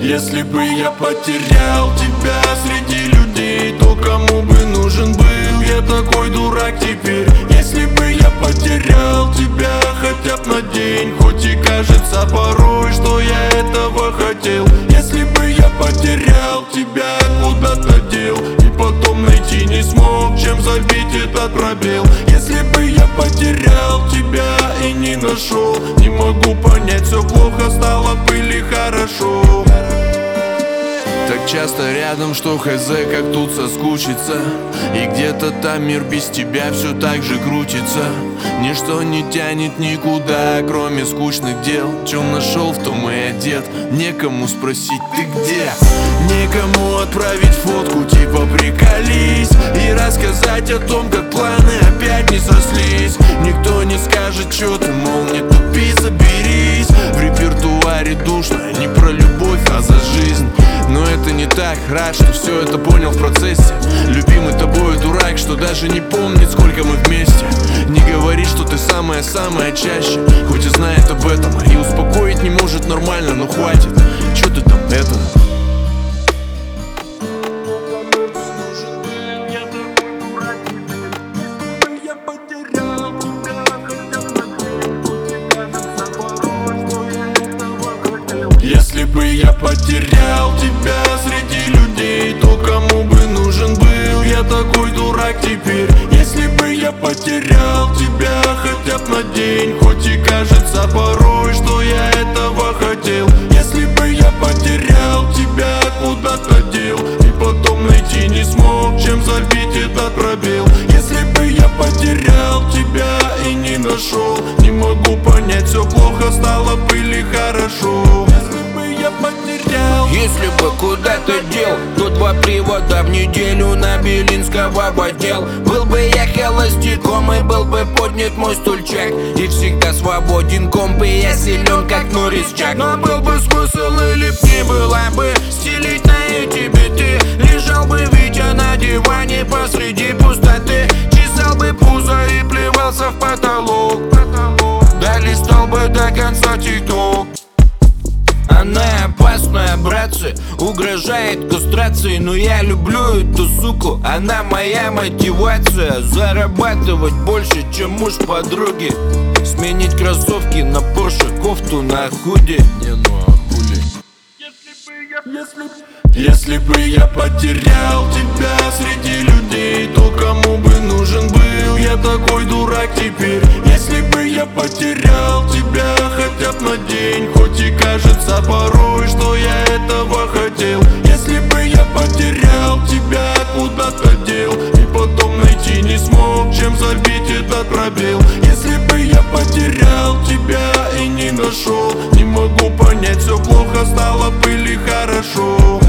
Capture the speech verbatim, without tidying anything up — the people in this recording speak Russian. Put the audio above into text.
Если бы я потерял тебя среди людей, то кому бы нужен был я такой дурак теперь? Если бы я потерял тебя хотя бы на день, хоть и кажется порой, что я этого хотел. Если бы я потерял тебя, куда-то дел, и потом найти не смог, чем забить этот пробел. Если бы я потерял тебя и не нашел, не могу понять, все плохо стало бы или хорошо. Так часто рядом, что хз, как тут соскучиться. И где-то там мир без тебя все так же крутится. Ничто не тянет никуда, кроме скучных дел. Чем нашел, в том и одет. Некому спросить, ты где? Некому отправить фотку, типа приколись, и рассказать о том, как планы опять не срослись. Никто не скажет, что ты, мол, не тупи, соберись. В репертуаре душно, не про любовь, а за жизнь. Но это не так, рад, что все это понял в процессе. Любимый тобой дурак, что даже не помнит, сколько мы вместе. Не говори, что ты самая-самая чаще, хоть и знает об этом, и успокоить не может нормально, но хватит. Че ты там это? Если бы я потерял тебя среди людей, то кому бы нужен был я такой дурак теперь? Если бы я потерял тебя хотя бы на день, хоть и кажется порой, что я этого хотел. Если бы я потерял тебя, куда-то дел, и потом найти не смог, чем забить этот пробел. Если бы я потерял тебя и не нашел, не могу понять, все плохо стало бы или хорошо. Если бы куда-то дел, то два привода в неделю на Белинского в отдел. Был бы я холостяком и был бы поднят мой стульчак, и всегда свободен комп, и я силен, как Норрис Чак. Но был бы смысл или б не было бы стелить на эти биты. Лежал бы Витя на диване посреди пустоты, чесал бы пузо и плевался в потолок, да листал бы до конца тик-ток. Она опасная, братцы, угрожает кастрацией, но я люблю эту суку, она моя мотивация. Зарабатывать больше, чем муж подруги, сменить кроссовки на Порше, кофту на худи. Не, ну а хули? Если, если бы я потерял тебя среди людей, то кому бы нужен был я такой дурак теперь? Если бы я потерял тебя хотя бы на день, хоть и кажется порой, что я этого хотел. Если бы я потерял тебя, куда-то дел, и потом найти не смог, чем забить этот пробел. Если бы я потерял тебя и не нашел, не могу понять, все плохо стало бы или хорошо.